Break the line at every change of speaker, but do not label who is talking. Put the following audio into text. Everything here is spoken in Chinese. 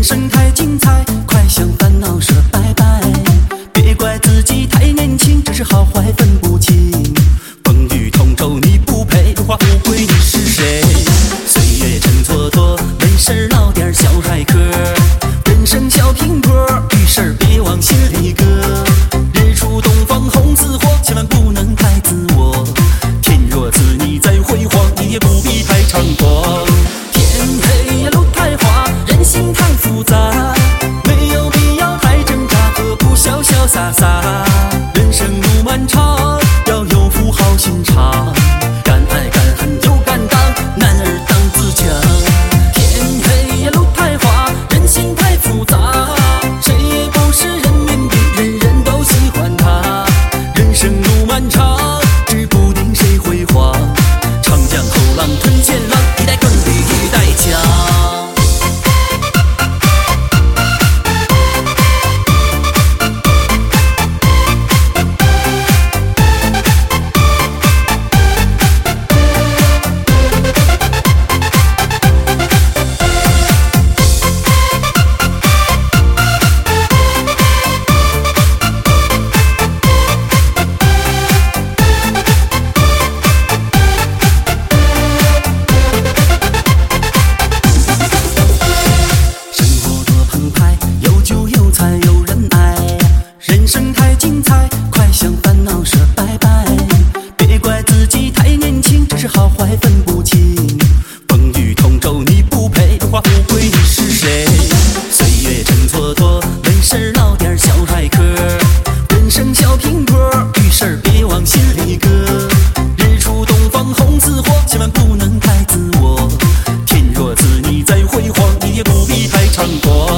生太精彩，快向烦恼说拜拜。别怪自己太年轻，只是好坏分不清。风雨同舟你不配，荣华富贵你是谁？岁月真蹉跎，没事唠点小帅嗑。人生小苹果，遇事别往心里搁。日出东方红似火，千万不能太自我。天若赐你再辉煌，你也不必太猖狂。天黑呀路太滑，人心太复杂，没有必要太挣扎，何不潇潇洒洒？人生路漫长，要有副好心肠，敢爱敢恨有敢当，男儿当自强。天黑呀路太滑，人心太复杂，谁也不是人面饼，人人都喜欢他。人生路漫长，指不定谁辉煌，长江后浪推前浪，一代更比一代强。人生太精彩，快向烦恼说拜拜。别怪自己太年轻，只是好坏分不清。风雨同舟你不配，荣华富贵你是谁？岁月真蹉跎，没事唠点小帅嗑。人生小苹果，遇事别往心里搁。日出东方红似火，千万不能太自我。天若赐你再辉煌，你也不必太猖狂。